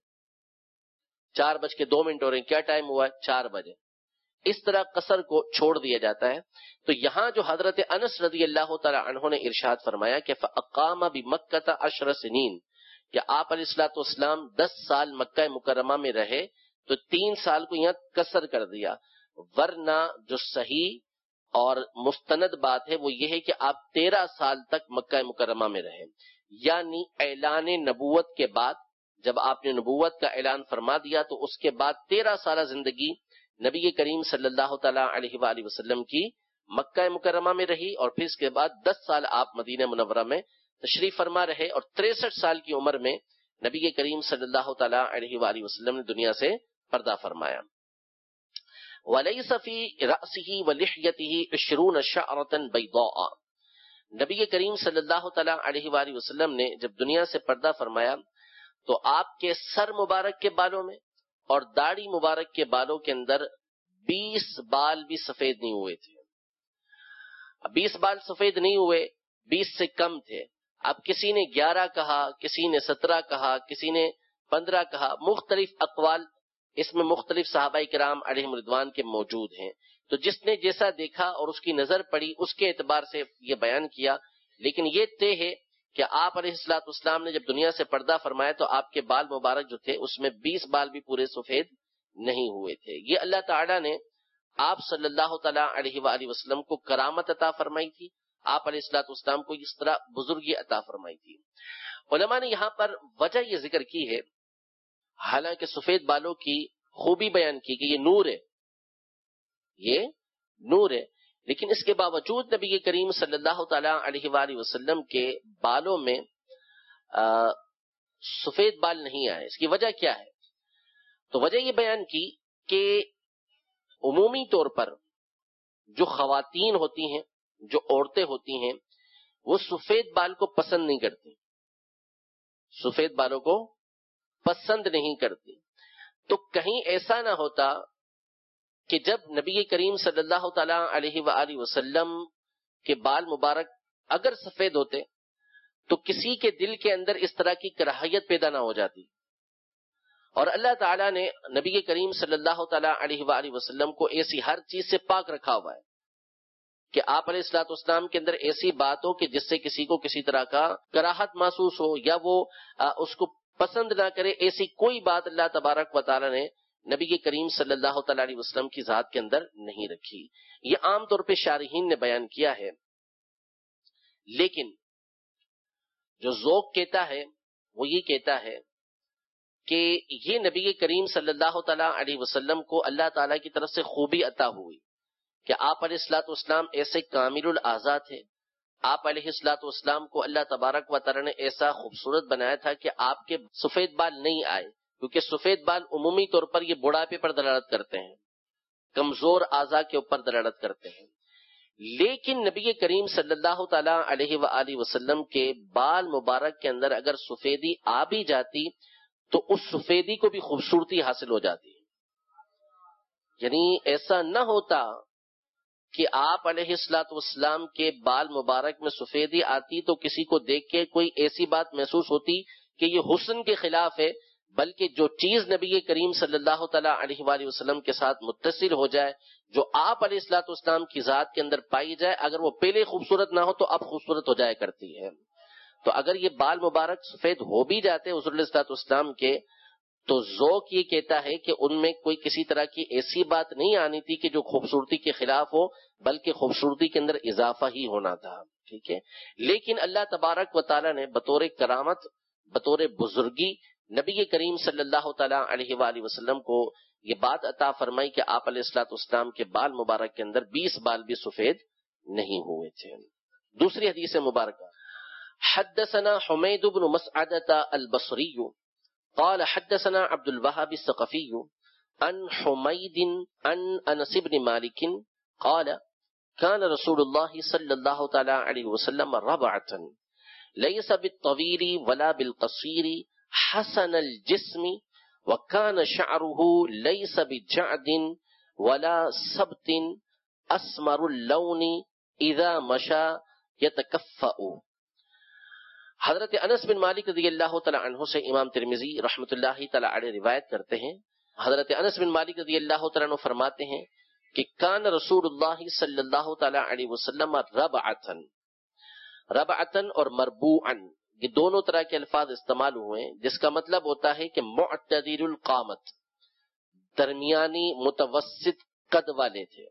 4:02 ہو رہے ہیں، کیا ٹائم ہوا؟ 4 بجے۔ اس طرح قصر کو چھوڑ دیا جاتا ہے۔ تو یہاں جو حضرت انس رضی اللہ تعالی عنہ نے ارشاد فرمایا کہ فاقام بمکہ 10 سنین، کہ آپ علیہ الصلوۃ والسلام 10 سال مکہ مکرمہ میں رہے، تو 3 سال کو یہاں قصر کر دیا، ورنہ جو صحیح اور مستند بات ہے وہ یہ ہے کہ آپ 13 سال تک مکہ مکرمہ میں رہے، یعنی اعلان نبوت کے بعد جب آپ نے نبوت کا اعلان فرما دیا تو اس کے بعد 13 سالہ زندگی نبی کریم صلی اللہ تعالی علیہ وآلہ وسلم کی مکہ مکرمہ میں رہی، اور پھر اس کے بعد 10 سال آپ مدینہ منورہ میں تشریف فرما رہے، اور 63 سال کی عمر میں نبی کریم صلی اللہ تعالی علیہ وآلہ وسلم نے دنیا سے پردہ فرمایا۔ وَلَيْسَ فِي رَأْسِهِ وَلِحْيَتِهِ 20 شَعْرَةً بَيْضَاءَ، نبی کریم صلی اللہ تعالی علیہ وآلہ وسلم نے جب دنیا سے پردہ فرمایا تو آپ کے سر مبارک کے بالوں میں اور داڑھی مبارک کے بالوں کے اندر 20 بال بھی سفید نہیں ہوئے تھے۔ 20 بال سفید نہیں ہوئے، 20 سے کم تھے۔ اب کسی نے 11 کہا، کسی نے 17 کہا، کسی نے 15 کہا، مختلف اقوال اس میں مختلف صحابہ کرام علیہم رضوان کے موجود ہیں۔ تو جس نے جیسا دیکھا اور اس کی نظر پڑی اس کے اعتبار سے یہ بیان کیا، لیکن یہ طے ہے کہ آپ علیہ الصلوۃ والسلام نے جب دنیا سے پردہ فرمایا تو آپ کے بال مبارک جو تھے اس میں 20 بال بھی پورے سفید نہیں ہوئے تھے۔ یہ اللہ تعالیٰ نے آپ صلی اللہ تعالیٰ علیہ وآلہ وسلم کو کرامت عطا فرمائی تھی، آپ علیہ الصلوۃ والسلام کو اس طرح بزرگی عطا فرمائی تھی۔ علماء نے یہاں پر وجہ یہ ذکر کی ہے، حالانکہ سفید بالوں کی خوبی بیان کی کہ یہ نور ہے، یہ نور ہے. لیکن اس کے باوجود نبی کریم صلی اللہ تعالی علیہ وآلہ وسلم کے بالوں میں سفید بال نہیں آئے. اس کی وجہ کیا ہے؟ تو وجہ یہ بیان کی کہ عمومی طور پر جو خواتین ہوتی ہیں، جو عورتیں ہوتی ہیں، وہ سفید بال کو پسند نہیں کرتی، سفید بالوں کو پسند نہیں کرتی. تو کہیں ایسا نہ ہوتا کہ جب نبی کریم صلی اللہ تعالی علیہ وآلہ وسلم کے بال مبارک اگر سفید ہوتے تو کسی کے دل کے اندر اس طرح کی کراہیت پیدا نہ ہو جاتی. اور اللہ تعالیٰ نے نبی کریم صلی اللہ تعالی علیہ وآلہ وسلم کو ایسی ہر چیز سے پاک رکھا ہوا ہے کہ آپ علیہ الصلوۃ والسلام کے اندر ایسی بات ہو کہ جس سے کسی کو کسی طرح کا کراہت محسوس ہو یا وہ اس کو پسند نہ کرے، ایسی کوئی بات اللہ تبارک و تعالیٰ نے نبی کریم صلی اللہ تعالی علیہ وسلم کی ذات کے اندر نہیں رکھی. یہ عام طور پہ شارحین نے بیان کیا ہے. لیکن جو ذوق کہتا ہے وہ یہ کہتا ہے کہ یہ نبی کریم صلی اللہ تعالی علیہ وسلم کو اللہ تعالیٰ کی طرف سے خوبی عطا ہوئی کہ آپ علیہ الصلوۃ والسلام ایسے کامل الاعضاء تھے. آپ علیہ الصلوۃ والسلام کو اللہ تبارک و تعالیٰ نے ایسا خوبصورت بنایا تھا کہ آپ کے سفید بال نہیں آئے، کیونکہ سفید بال عمومی طور پر یہ بڑھاپے پر دلالت کرتے ہیں، کمزور اعضاء کے اوپر دلالت کرتے ہیں. لیکن نبی کریم صلی اللہ تعالی علیہ وآلہ وسلم کے بال مبارک کے اندر اگر سفیدی آ بھی جاتی تو اس سفیدی کو بھی خوبصورتی حاصل ہو جاتی. یعنی ایسا نہ ہوتا کہ آپ علیہ الصلوۃ والسلام کے بال مبارک میں سفیدی آتی تو کسی کو دیکھ کے کوئی ایسی بات محسوس ہوتی کہ یہ حسن کے خلاف ہے، بلکہ جو چیز نبی کریم صلی اللہ تعالی علیہ وآلہ وسلم کے ساتھ متصل ہو جائے، جو آپ علیہ الصلوۃ والسلام کی ذات کے اندر پائی جائے، اگر وہ پہلے خوبصورت نہ ہو تو اب خوبصورت ہو جایا کرتی ہے. تو اگر یہ بال مبارک سفید ہو بھی جاتے حضور علیہ الصلوۃ والسلام کے، تو ذوق یہ کہتا ہے کہ ان میں کوئی کسی طرح کی ایسی بات نہیں آنی تھی کہ جو خوبصورتی کے خلاف ہو، بلکہ خوبصورتی کے اندر اضافہ ہی ہونا تھا. ٹھیک ہے. لیکن اللہ تبارک و تعالیٰ نے بطور کرامت، بطور بزرگی نبی کریم صلی اللہ تعالی علیہ وآلہ وسلم کو یہ بات عطا فرمائی کہ آپ علیہ الصلوۃ والسلام کے بال مبارک کے اندر 20 بال بھی سفید نہیں ہوئے تھے. دوسری حدیث مبارکہ، حدثنا حمید بن مسعدة البصری قال حدثنا عبد الوهاب الثقفي عن حميد عن انس بن مالك قال كان رسول الله صلى الله تعالى عليه وسلم ربعة ليس بالطويل ولا بالقصير حسن الجسم وكان شعره ليس بجعد ولا سبط اسمر اللون اذا مشى يتكفأ. حضرت انس بن مالک رضی اللہ تعالی عنہ سے امام ترمذی رحمۃ اللہ تعالی علیہ روایت کرتے ہیں. حضرت انس بن مالک رضی اللہ تعالی عنہ فرماتے ہیں کہ کان رسول اللہ صلی اللہ تعالی علیہ وسلم ربعتن، ربعتن اور مربوعن یہ دونوں طرح کے الفاظ استعمال ہوئے ہیں، جس کا مطلب ہوتا ہے کہ معتدل القامت، درمیانی متوسط قد والے تھے.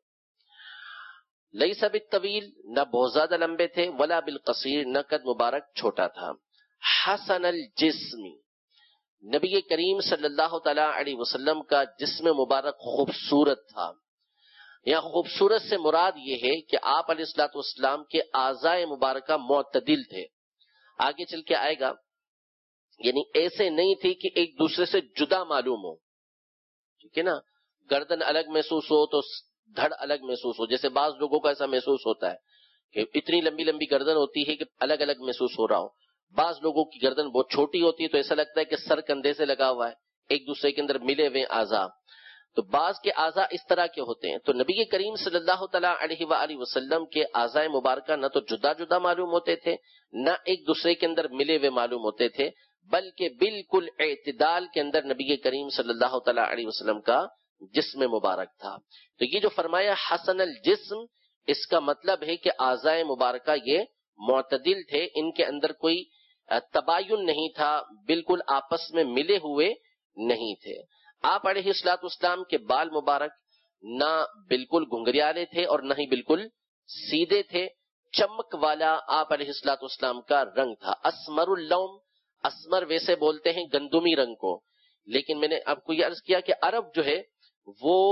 لیس بالطویل نہ بہت زیادہ لمبے تھے، ولا بالقصیر نہ قد مبارک چھوٹا تھا. حسن الجسم، نبی کریم صلی اللہ تعالی علیہ وسلم کا جسم مبارک خوبصورت تھا. یہاں خوبصورت سے مراد یہ ہے کہ آپ علیہ الصلوۃ والسلام کے اعضاء مبارکہ معتدل تھے. آگے چل کے آئے گا، یعنی ایسے نہیں تھے کہ ایک دوسرے سے جدا معلوم ہو. ٹھیک ہے نا، گردن الگ محسوس ہو تو دھڑ الگ محسوس ہو. جیسے بعض لوگوں کو ایسا محسوس ہوتا ہے کہ اتنی لمبی لمبی گردن ہوتی ہے کہ الگ الگ محسوس ہو رہا ہو. بعض لوگوں کی گردن بہت چھوٹی ہوتی ہے تو ایسا لگتا ہے کہ سر کندھے سے لگا ہوا ہے، ایک دوسرے کے اندر ملے ہوئے اعضاء. تو بعض کے اعضاء اس طرح کے ہوتے ہیں. تو نبی کریم صلی اللہ تعالی علیہ وآلہ وسلم کے اعضاء مبارکہ نہ تو جدا جدا معلوم ہوتے تھے، نہ ایک دوسرے کے اندر ملے ہوئے معلوم ہوتے تھے، بلکہ بالکل اعتدال کے اندر نبی کریم صلی اللہ تعالی علیہ وسلم کا جسم مبارک تھا. تو یہ جو فرمایا حسن الجسم، اس کا مطلب ہے کہ اعضاء مبارکہ یہ معتدل تھے، ان کے اندر کوئی تباین نہیں تھا، بالکل آپس میں ملے ہوئے نہیں تھے. آپ علیہ الصلوۃ والسلام کے بال مبارک نہ بالکل گھنگریالے تھے اور نہ ہی بالکل سیدھے تھے، چمک والا آپ علیہ الصلوۃ والسلام کا رنگ تھا. اسمر اللون، اسمر ویسے بولتے ہیں گندمی رنگ کو، لیکن میں نے آپ کو یہ عرض کیا کہ عرب جو ہے وہ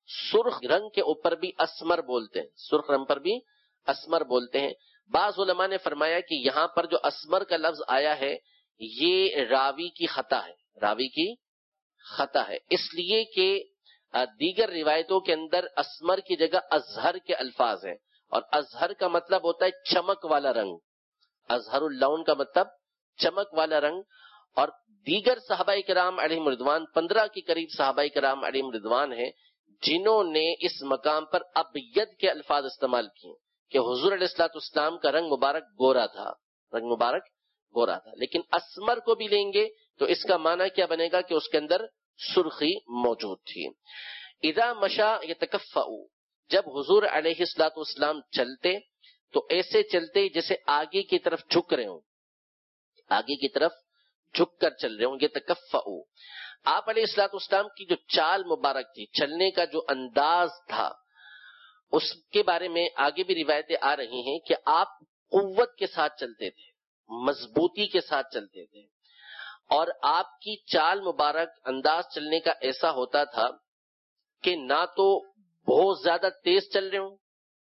سرخ رنگ کے اوپر بھی اسمر بولتے ہیں، سرخ رنگ پر بھی اسمر بولتے ہیں۔ بعض علماء نے فرمایا کہ یہاں پر جو اسمر کا لفظ آیا ہے یہ راوی کی خطا ہے، راوی کی خطا ہے، اس لیے کہ دیگر روایتوں کے اندر اسمر کی جگہ ازہر کے الفاظ ہیں، اور ازہر کا مطلب ہوتا ہے چمک والا رنگ، ازہر اللون کا مطلب چمک والا رنگ۔ اور دیگر صحابہ کرام علیہم رضوان، 15 کے قریب صحابہ کرام علیہم رضوان ہیں جنہوں نے اس مقام پر ابید کے الفاظ استعمال کیے کہ حضور علیہ الصلوۃ والسلام کا رنگ مبارک گورا تھا، رنگ مبارک گورا تھا۔ لیکن اسمر کو بھی لیں گے تو اس کا معنی کیا بنے گا کہ اس کے اندر سرخی موجود تھی۔ اذا مشا یتکفأ، جب حضور علیہ الصلوۃ والسلام چلتے تو ایسے چلتے جیسے آگے کی طرف جھک رہے ہوں، آگے کی طرف جھک کر چل رہے ہوں، یتکفأ۔ آپ علیہ الصلوۃ والسلام کی جو چال مبارک تھی، چلنے کا جو انداز تھا، اس کے بارے میں آگے بھی روایتیں آ رہی ہیں کہ آپ قوت کے ساتھ چلتے تھے، مضبوطی کے ساتھ چلتے تھے، اور آپ کی چال مبارک، انداز چلنے کا ایسا ہوتا تھا کہ نہ تو بہت زیادہ تیز چل رہے ہوں،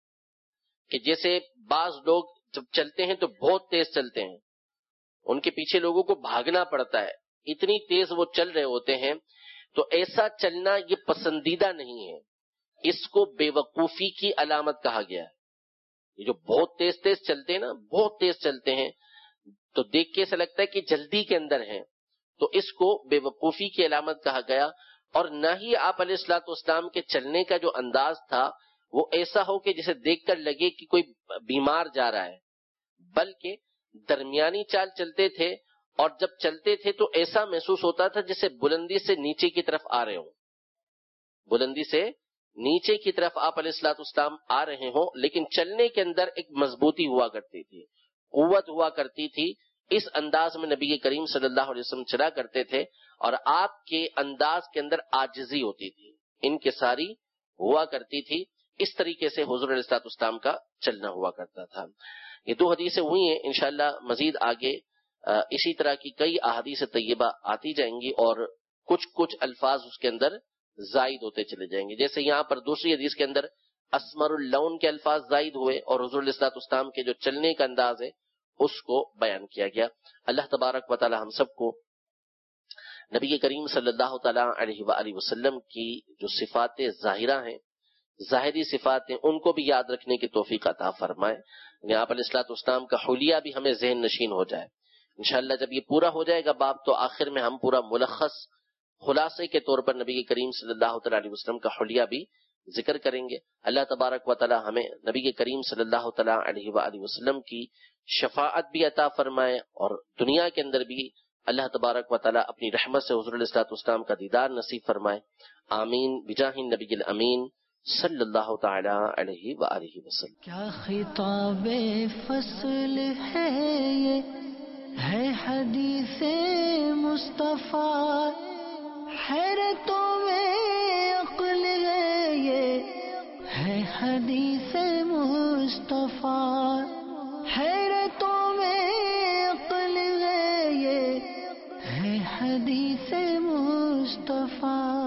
کہ جیسے بعض لوگ جب چلتے ہیں تو بہت تیز چلتے ہیں، ان کے پیچھے لوگوں کو بھاگنا پڑتا ہے، اتنی تیز وہ چل رہے ہوتے ہیں، تو ایسا چلنا یہ پسندیدہ نہیں ہے، اس کو بے وقوفی کی علامت کہا گیا ہے۔ یہ جو بہت تیز تیز چلتے ہیں نا، بہت تیز چلتے ہیں تو دیکھ کے ایسا لگتا ہے کہ جلدی کے اندر ہیں، تو اس کو بے وقوفی کی علامت کہا گیا۔ اور نہ ہی آپ علیہ الصلوۃ والسلام کے چلنے کا جو انداز تھا وہ ایسا ہو کہ جسے دیکھ کر لگے کہ کوئی بیمار جا رہا ہے، بلکہ درمیانی چال چلتے تھے، اور جب چلتے تھے تو ایسا محسوس ہوتا تھا جیسے بلندی سے نیچے کی طرف آ رہے ہوں، بلندی سے نیچے کی طرف آپ علیہ الصلوۃ والسلام آ رہے ہوں، لیکن چلنے کے اندر ایک مضبوطی ہوا کرتی تھی، قوت ہوا کرتی تھی۔ اس انداز میں نبی کریم صلی اللہ علیہ وسلم چلا کرتے تھے، اور آپ کے انداز کے اندر عاجزی ہوتی تھی، انکساری ہوا کرتی تھی۔ اس طریقے سے حضور علیہ الصلوۃ والسلام کا چلنا ہوا کرتا تھا۔ یہ 2 حدیثیں ہوئی ہیں، انشاءاللہ مزید آگے اسی طرح کی کئی احادیث طیبہ آتی جائیں گی، اور کچھ الفاظ اس کے اندر زائد ہوتے چلے جائیں گے۔ جیسے یہاں پر دوسری حدیث کے اندر اسمر اللون کے الفاظ زائد ہوئے، اور حضور علیہ الصلوۃ والسلام کے جو چلنے کا انداز ہے اس کو بیان کیا گیا۔ اللہ تبارک و تعالی ہم سب کو نبی کریم صلی اللہ تعالی علیہ وآلہ وسلم کی جو صفات ظاہرہ ہیں، ظاہری صفات ہیں، ان کو بھی یاد رکھنے کی توفیق عطا فرمائے، یعنی آپ علیہ الصلوۃ والسلام کا حلیہ بھی ہمیں ذہن نشین ہو جائے۔ انشاءاللہ جب یہ پورا ہو جائے گا باب، تو آخر میں ہم پورا ملخص خلاصے کے طور پر نبی کریم صلی اللہ تعالی علیہ وسلم کا حلیہ بھی ذکر کریں گے۔ اللہ تبارک و تعالی ہمیں نبی کریم صلی اللہ تعالی علیہ وآلہ وسلم کی شفاعت بھی عطا فرمائے، اور دنیا کے اندر بھی اللہ تبارک و تعالی اپنی رحمت سے حضور علیہ الصلوۃ والسلام کا دیدار نصیب فرمائے۔ آمین بجاہ النبی الامین صلی اللہ تعالی علیہ وآلہ وسلم۔ کیا خطاب فصل ہے یہ، ہے حدیث مصطفیٰ، حیرتوں میں عقل ہے یہ، ہے حدیث مصطفیٰ، حیرتوں میں عقل ہے یہ، ہے حدیث مصطفیٰ۔